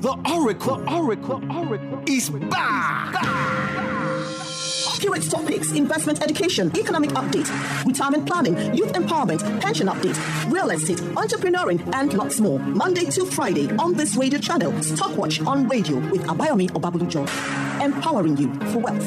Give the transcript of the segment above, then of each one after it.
The Oracle is back. Accurate topics, investment education, economic update, retirement planning, youth empowerment, pension update, real estate, entrepreneuring, and lots more. Monday to Friday on this radio channel. Stockwatch on radio with Abayomi Obabulujo. Empowering you for wealth.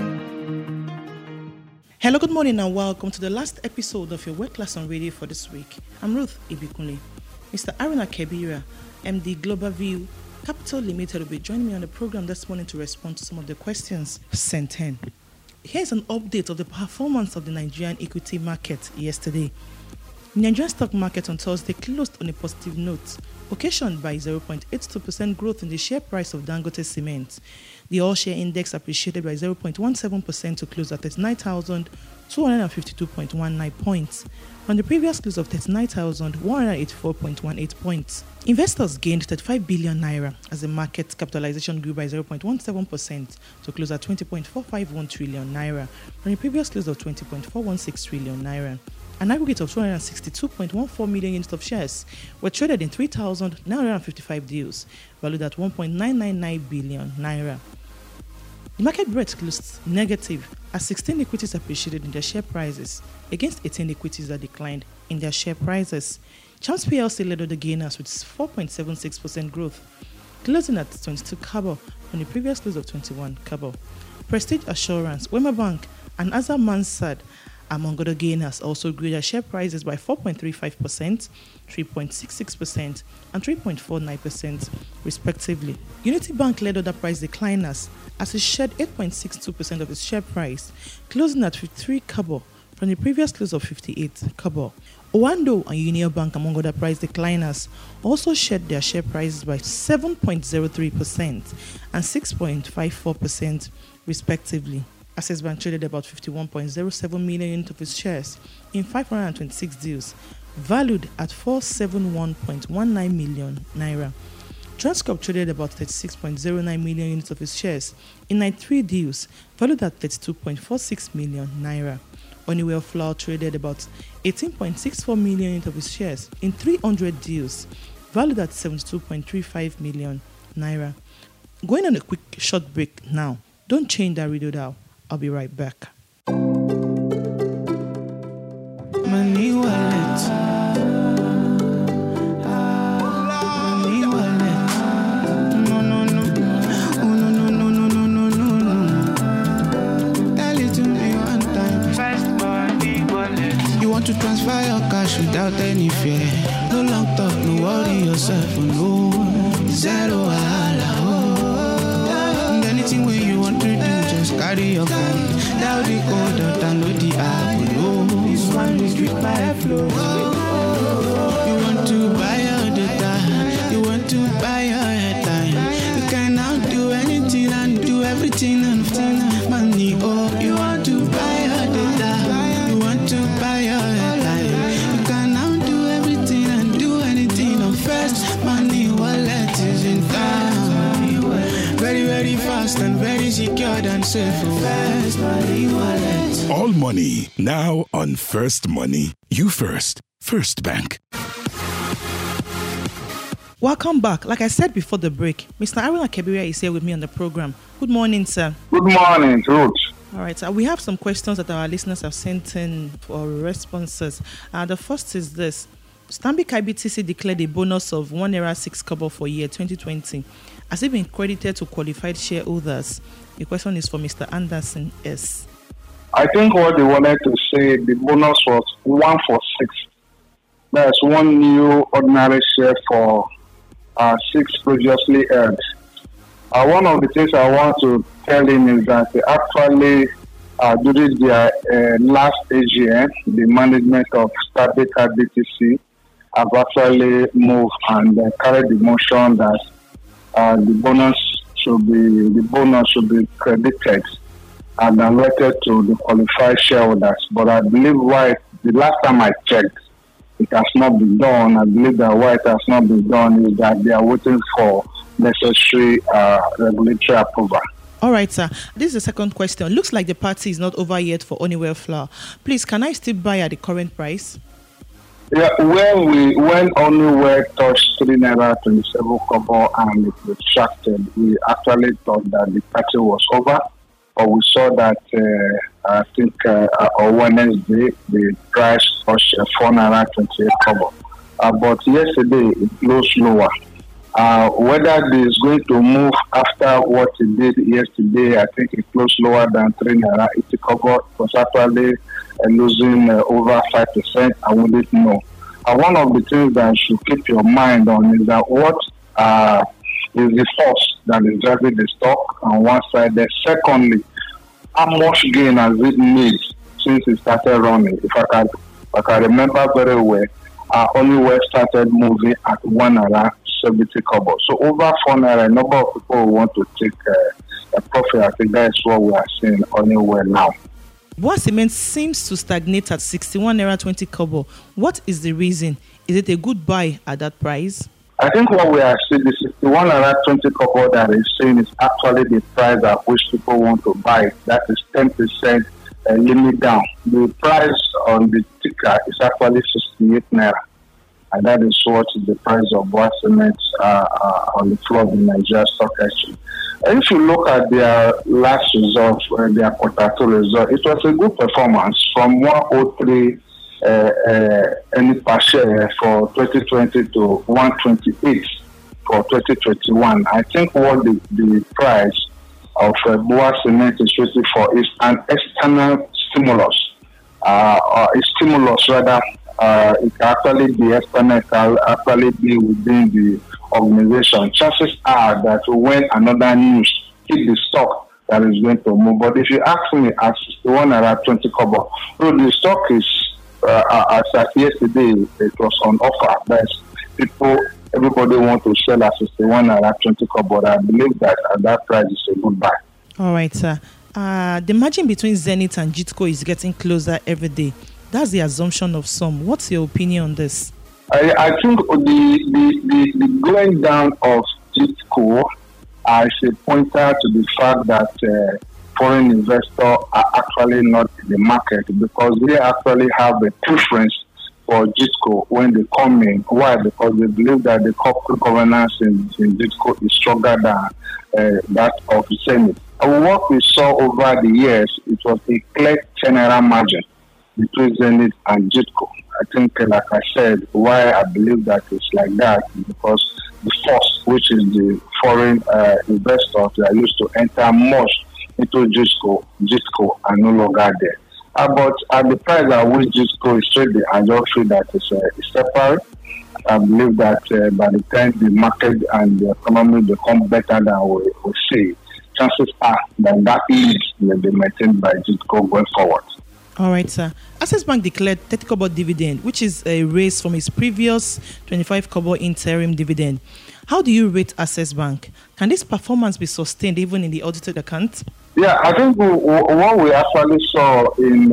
Hello, good morning and welcome to the last episode of your Work Class on Radio for this week. I'm Ruth Ibikunle. Mr. Aruna Kebira, MD Global View Capital Limited, will be joining me on the program this morning to respond to some of the questions sent in. Here's an update of the performance of the Nigerian equity market yesterday. The Nigerian stock market on Thursday closed on a positive note, occasioned by 0.82% growth in the share price of Dangote Cement. The all-share index appreciated by 0.17% to close at 39,252.19 points, from the previous close of 39,184.18 points. Investors gained 35 billion naira as the market capitalization grew by 0.17% to close at 20.451 trillion naira, from the previous close of 20.416 trillion naira. An aggregate of 262.14 million units of shares were traded in 3,955 deals, valued at 1.999 billion naira. The market breadth closed negative as 16 equities appreciated in their share prices against 18 equities that declined in their share prices. Chams PLC led the gainers with 4.76% growth, closing at 22 kobo from the previous close of 21 kobo. Prestige Assurance, Wema Bank, and Azar Mansard, among other gainers, also grew their share prices by 4.35%, 3.66%, and 3.49%, respectively. Unity Bank led other price decliners as it shed 8.62% of its share price, closing at 53 kobo from the previous close of 58 kobo. Owando and Union Bank, among other price decliners, also shed their share prices by 7.03% and 6.54%, respectively. Access Bank traded about 51.07 million units of its shares in 526 deals, valued at 471.19 million naira. Transcorp traded about 36.09 million units of its shares in 93 deals, valued at 32.46 million naira. Honeywell Flour traded about 18.64 million units of its shares in 300 deals, valued at 72.35 million naira. Going on a quick short break now. Don't change that radio dial. I'll be right back. Money wallet. Money wallet. No. Oh, no. Tell it to me one time. First money wallet. You want to transfer your cash without any fear. No long talk, no worry yourself, no. Zero wahala, and anything where you want to do, just carry your phone. Down the code or download the app. This one is with my flow. You want to buy your data, you want to buy your airtime. You can now do anything and do everything and money. Oh, you want to buy your data, you want to buy your airtime. You can now do everything and do anything on First Money Wallet is in town. Very, very fast and very secure and safe. First Money Wallet. All money now on First Money. You first. First Bank. Welcome back. Like I said before the break, Mr. Aruna Kebira is here with me on the program. Good morning, sir. Good morning, Ruth. All right, we have some questions that our listeners have sent in for responses. The first is this. Stanbic IBTC declared a bonus of 1 naira 6 kobo for year 2020. Has it been credited to qualified shareholders? The question is for Mr. Anderson S. I think what they wanted to say, the bonus was 1 for 6. That's one new ordinary share for 6 previously held. One of the things I want to tell him is that they actually, during their last AGM, the management of Stanbic IBTC have actually moved and carried the motion that the bonus should be credited and allocated to the qualified shareholders. But I believe the last time I checked, it has not been done. I believe that why it has not been done is that they are waiting for necessary regulatory approval. All right, sir. This is the second question. Looks like the party is not over yet for Honeywell Flour. Please, can I still buy at the current price? Yeah, when Honeywell touched 3 naira 27 kobo and it retracted, we actually thought that the party was over. But we saw that I think on Wednesday the price touched 4 naira 28 kobo. But yesterday it closed lower. Whether it is going to move after what it did yesterday, I think it closed lower than 3 naira 80 kobo. It was actually losing over 5%. I wouldn't know. One of the things that you should keep your mind on is that what is the force that is driving the stock on one side. Then secondly, how much gain has it made since it started running? If I can remember very well, Honeywell started moving at 1 naira 70 kobo. So over 4 naira, a number of people want to take a profit. I think that is what we are seeing Honeywell now. BUA Cement seems to stagnate at 61 naira 20 kobo. What is the reason? Is it a good buy at that price? I think what we are seeing, the 61 naira 20 kobo that is saying is actually the price at which people want to buy. That is 10% limit down. The price on the ticker is actually 68 naira. And that is what is the price of BUA Cement on the floor of the Nigeria Stock Exchange. And if you look at their last result, their quarter 2 result, it was a good performance from 103 earnings per share for 2020 to 128 for 2021. I think what the price of BUA Cement is waiting for is an external stimulus. A stimulus rather. It can actually be external, it can actually be within the organization. Chances are that when another news hit the stock, that is going to move. But if you ask me, at 61 naira 20 kobo, so the stock is, as at yesterday, it was on offer. That's everybody want to sell at 61 naira 20 kobo. I believe that at that price is a good buy. All right, sir. The margin between Zenith and GITCO is getting closer every day. That's the assumption of some. What's your opinion on this? I think the going down of GITCO is a pointer to the fact that foreign investors are actually not in the market because they actually have a preference for GITCO when they come in. Why? Because they believe that the corporate governance in GITCO is stronger than that of Zenith. And what we saw over the years, it was a clear general margin between Zenith and GITCO. I think, like I said, why I believe that it's like that is because the force, which is the foreign investors that used to enter much into GITCO are no longer there. But at the price at which GITCO is trading, I just feel that it's separate. I believe that by the time the market and the economy become better than we see, chances are that lead will be maintained by GITCO going forward. All right, sir. Access Bank declared 30 kobo dividend, which is a raise from its previous 25 kobo interim dividend. How do you rate Access Bank? Can this performance be sustained even in the audited account? Yeah, I think what we actually saw in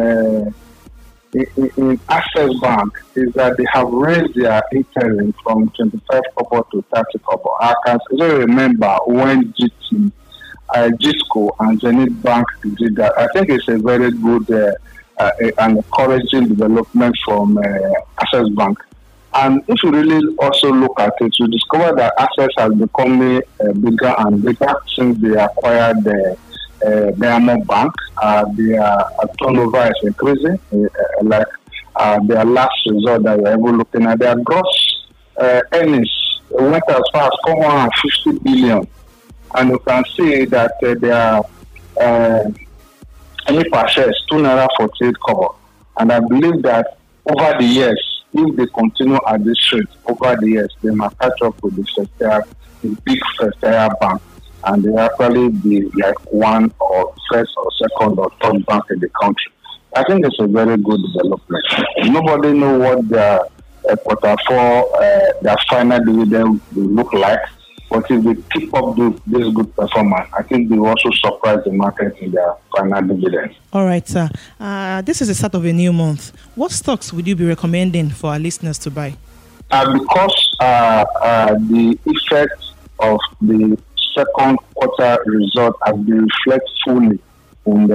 Access Bank is that they have raised their interim from 25 kobo to 30 kobo. I can still remember when GITCO and Zenith Bank did that. I think it's a very good and encouraging development from Access Bank. And if you really also look at it, you discover that Access has become bigger and bigger since they acquired the Diamond Bank. Their turnover is increasing. Like their last result that we're ever looking at, their gross earnings went as far as 450 billion. And you can see that their earnings per share is 2 naira 48 kobo. And I believe that over the years, if they continue at this rate, over the years, they might catch up with the big first tier bank, and they actually be like one or first or second or third bank in the country. I think it's a very good development. Nobody knows what their quarter 4, their final dividend will look like. But if they keep up this good performance, I think they will also surprise the market in their final dividend. All right, sir. This is the start of a new month. What stocks would you be recommending for our listeners to buy? Because the effect of the second quarter result has been reflected fully in the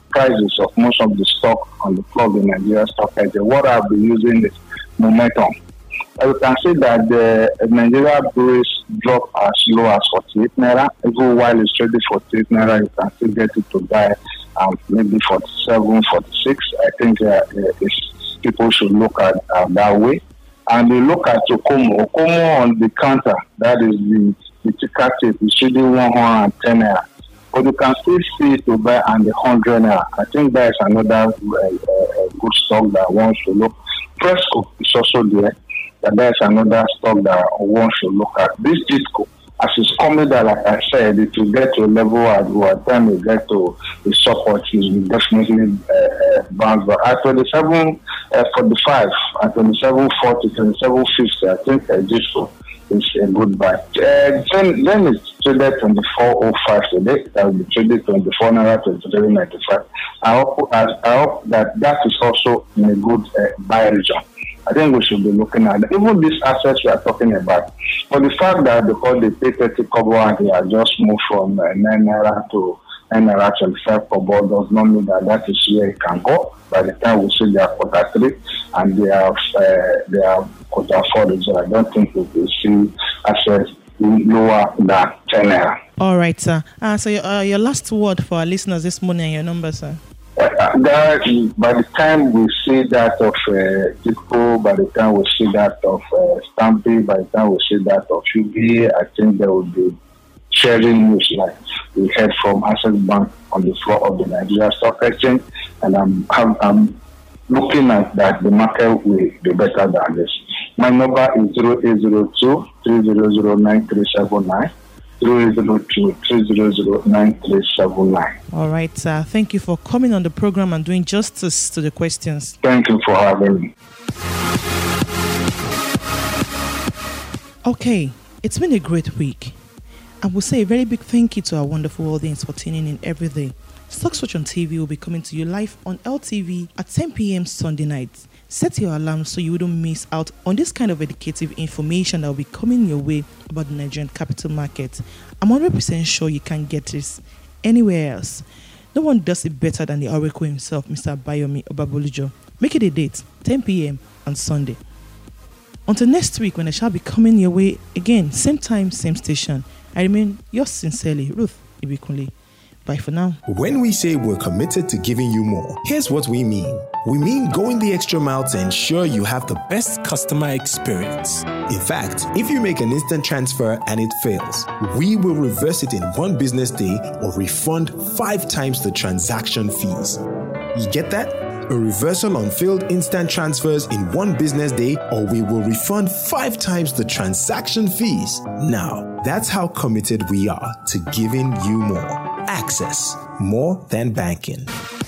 prices of most of the stock on the floor of the Nigeria stock exchange. What I'll be using is momentum. You can see that the Nigeria Breweries drop as low as 48 naira. Even while it's trading 48 naira, you can still get it to buy maybe 47, 46. I think people should look at that way. And they look at Okomo. Okomo on the counter, that is the ticker tape, is trading 110 naira. But you can still see it to buy on the 100 naira. I think that is another good stock that one should look. Fresco is also there. That is another stock that one should look at. This Disco, as it's coming down, like I said, it will get to a level at what time we get to the support, it will definitely bounce back. At 27.45, at 27.40, 27.50, I think Disco is a good buy. Then it's traded 24.05 today. That will be traded 24 naira to 23.95. I hope that is also in a good buy region. I think we should be looking at that. Even these assets we are talking about. For the fact that because they pay 30 kobo and they are just moved from 9 naira to 9 naira 25 kobo does not mean that is where it can go. By the time we see their quarter 3 and they are quarter 4, so I don't think we will see assets lower than 10 naira. All right, sir. So your last word for our listeners this morning and your number, sir. By the time we see that of Disco, by the time we see that of Stampy, by the time we see that of UBA, I think there will be sharing news like we heard from Access Bank on the floor of the Nigeria Stock Exchange, and I'm looking at that the market will be better than this. My number is 0802 3009379. 0802-300-9379. All right, sir. Thank you for coming on the program and doing justice to the questions. Thank you for having me. Okay, it's been a great week. I will say a very big thank you to our wonderful audience for tuning in every day. Stockswatch on TV will be coming to you live on LTV at 10 p.m. Sunday nights. Set your alarm so you wouldn't miss out on this kind of educative information that will be coming your way about the Nigerian capital market. I'm 100% sure you can't get this anywhere else. No one does it better than the Oracle himself, Mr. Bayomi Obabolujo. Make it a date, 10 p.m. on Sunday. Until next week when I shall be coming your way again, same time, same station. I remain yours sincerely, Ruth Ibikunle. Bye for now. When we say we're committed to giving you more, here's what we mean. We mean going the extra mile to ensure you have the best customer experience. In fact, if you make an instant transfer and it fails, we will reverse it in 1 business day or refund 5 times the transaction fees. You get that? A reversal on failed instant transfers in 1 business day, or we will refund 5 times the transaction fees. Now, that's how committed we are to giving you more. Access, more than banking.